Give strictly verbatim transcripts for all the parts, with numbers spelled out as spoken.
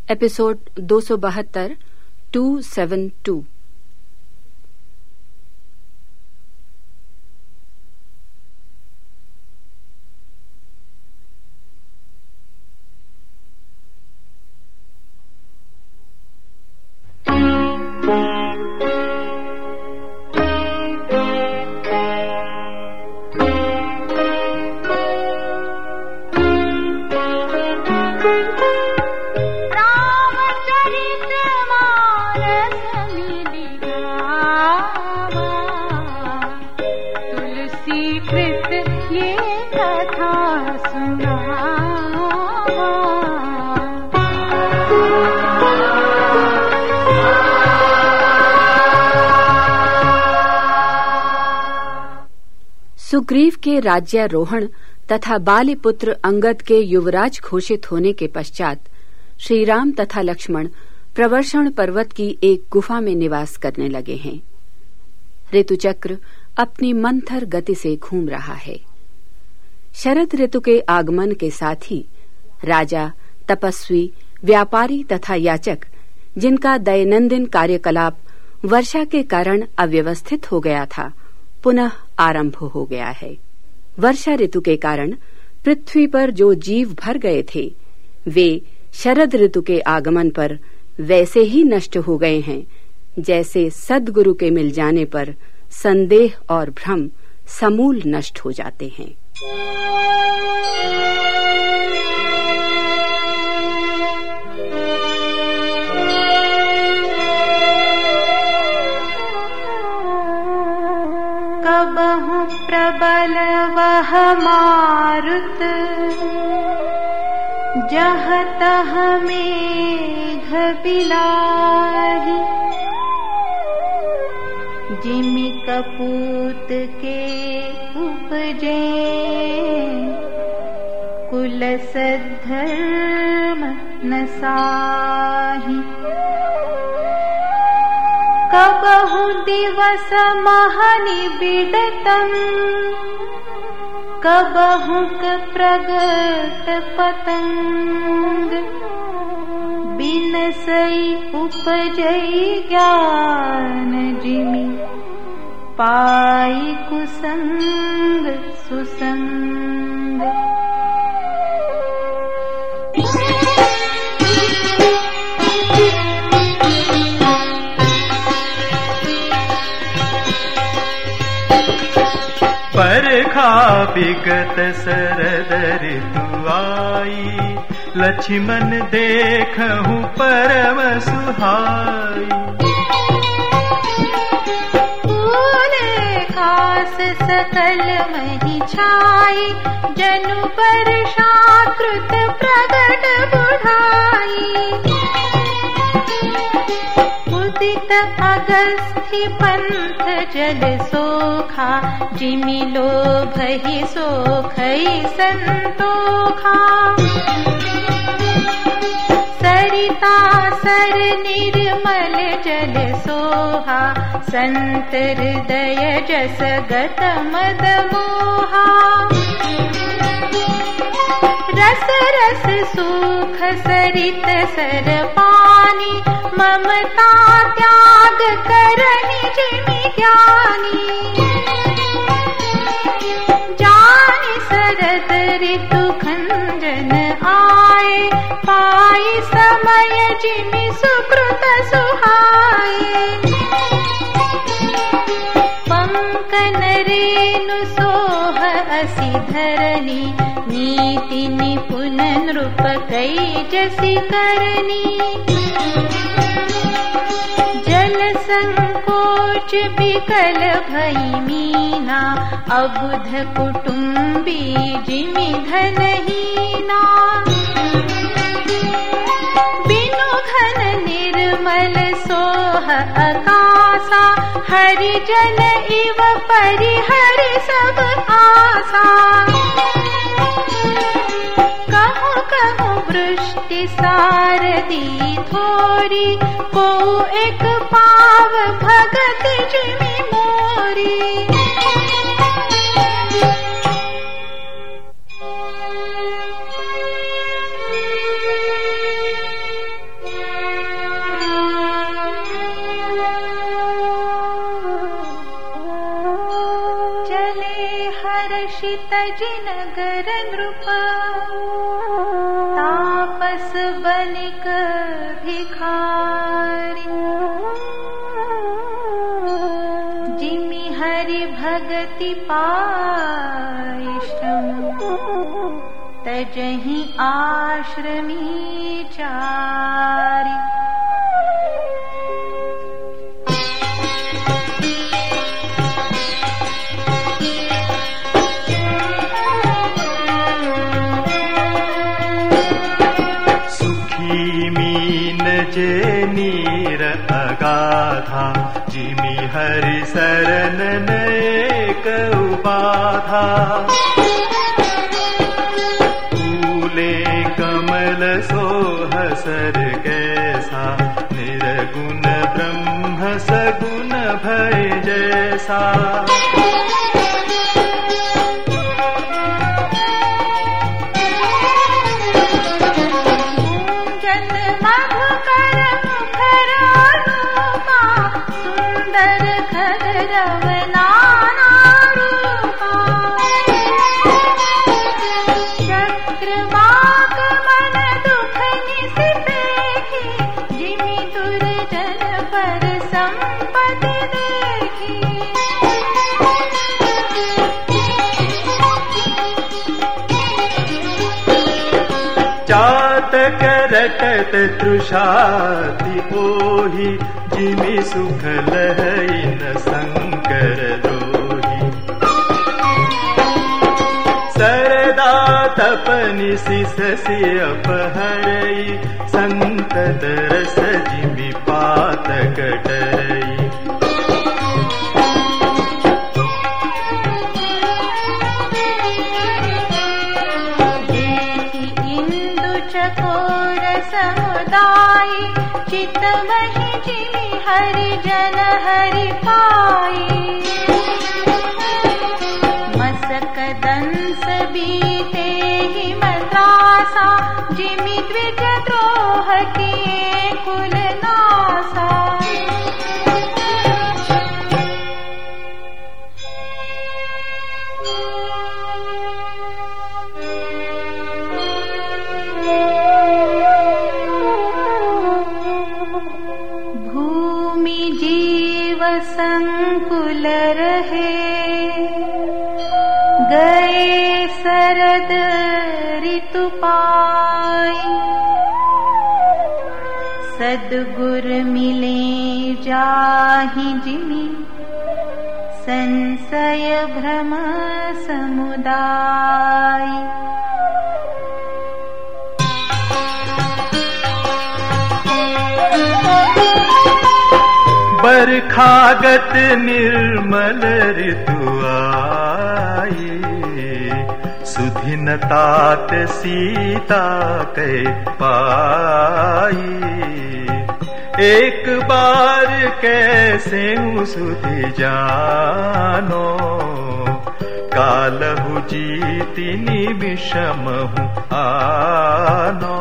Episode दो सौ बहत्तर टू सेवन टू। सुग्रीव के राज्यारोहण तथा बालीपुत्र अंगद के युवराज घोषित होने के पश्चात श्री राम तथा लक्ष्मण प्रवर्षण पर्वत की एक गुफा में निवास करने लगे हैं। ऋतुचक्र अपनी मंथर गति से घूम रहा है। शरद ऋतु के आगमन के साथ ही राजा, तपस्वी, व्यापारी तथा याचक, जिनका दैनंदिन कार्यकलाप वर्षा के कारण अव्यवस्थित हो गया था, पुनः आरंभ हो गया है। वर्षा ऋतु के कारण पृथ्वी पर जो जीव भर गए थे, वे शरद ऋतु के आगमन पर वैसे ही नष्ट हो गए हैं जैसे सद्गुरु के मिल जाने पर संदेह और भ्रम समूल नष्ट हो जाते हैं। कबहु प्रबल वह मारुत, जह तह मेघ बिलाहि। जिमि कपूत के उपजे, कुल सद्धर्म न साहि। कबहु दिवस महनि बिडतम, कबहुक प्रगट पतंग। बिनसई उपजई ज्ञान, जिमि पाई कुसंग सुसंग। परखा विगत शरद ऋतु आई। लक्ष्मण देखहु परम सुहाई। फूले खास सकल महि छाई। जनु वर्षाकृत प्रगट बुढ़ाई। उदित अगस्त्य पंथ जल सोखा। जिमि लोभहि सोखई संतोखा। सरिता सर निर्मल जल सोहा। संत हृदय जस गत मद मोहा। रस रस सुख सरित सर पानी। ममता त्याग करहि जिमि ज्ञानी। जानि शरद ऋतु खंजन आए। पाई समय जिमि सुकृत सुहाए। पंकन रेणु सोह असि धरनी। नीति निपुण नृप कई जसि करनी। जल संकोच बिकल भई मीना। अबुध कुटुंबी जिमि धनहीना। बिनु घन निर्मल सोह अकासा। हरिजन इव परिहरि सब आसा। कहु कहु वृष्टि सारदी थोरी। को एक पाव भगत जिमि मोरी। क्षितज नगर नृप तापस बनिक भिखारी जिमि हरि भगति पाइष्टम तजहि आश्रमी चारि जे नीर अगाधा जिमि हरि शरण नेक उबाधा फूले कमल सोह सर कैसा निर्गुण ब्रह्म सगुण भय जैसा चातक रटत तृषाति ओहि जिमि सुख लहै न शंकर दोहि सरदा तपनि सिसि अपहरै संतत रस जिमि पातक डरै चकोर समुदाय चितमहि जिमि हरि जन हरि पाई मसक दंस बीते हिमत्रासा जिमि द्विज द्रोह किए कुल नासा संकुल रहे गए शरद ऋतु पाई सद्गुर मिले जाहि जिमि संशय भ्रम समुदाय बरखागत निर्मल ऋतु आई सुधिन तात सीता कै पाई एक बार कैसे सुधि जानो कालहु जीति निमिषमहु आनो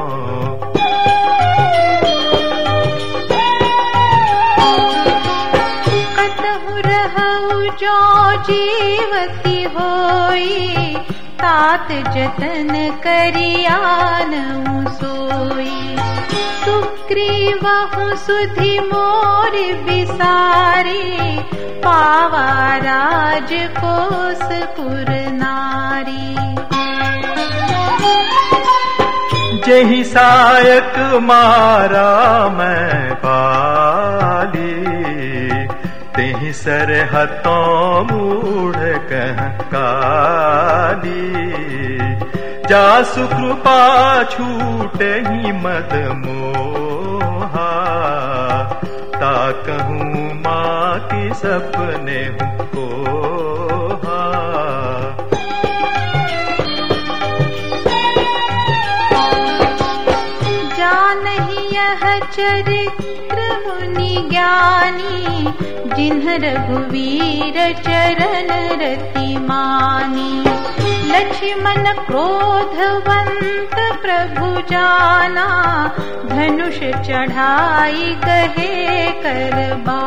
जो जीवती होई तात जतन करियान सोई सुग्रीवहु सुधि मोर बिसारे पावा राजकोस पुर नारी जहि सायक मारा मैं पाली तेहि सरहतों मूढ़ कह काली जासु कृपा छूटहि मद मोहा ता कहूँ माँ की सपने कोहा जानहि यह चरित्र मुनि ज्ञानी जिन्ह रघुवीर चरण रति मानी लक्ष्मण क्रोधवंत प्रभु जाना धनुष चढ़ाई कहे करबा